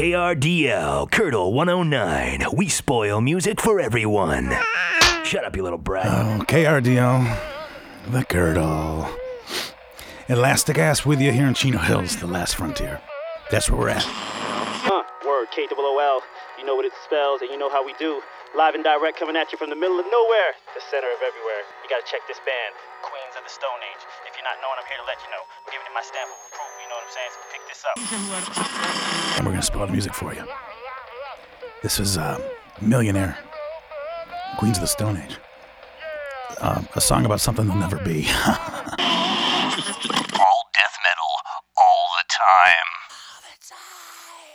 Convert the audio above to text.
KRDL, Curdle 109. We spoil music for everyone. Shut up, you little brat. Oh, KRDL, the Curdle. Elastic Ass with you here in Chino Hills, the last frontier. That's where we're at. Word, KOOL. You know what it spells, and you know how we do. Live and direct coming at you from the middle of nowhere, the center of everywhere. You gotta check this band, Queens of the Stone Age. If you're not knowing, I'm here to let you know. I'm giving you my stamp of approval, you know what I'm saying? So pick this up. And we're gonna spoil the music for you. This is Millionaire, Queens of the Stone Age. A song about something they'll never be.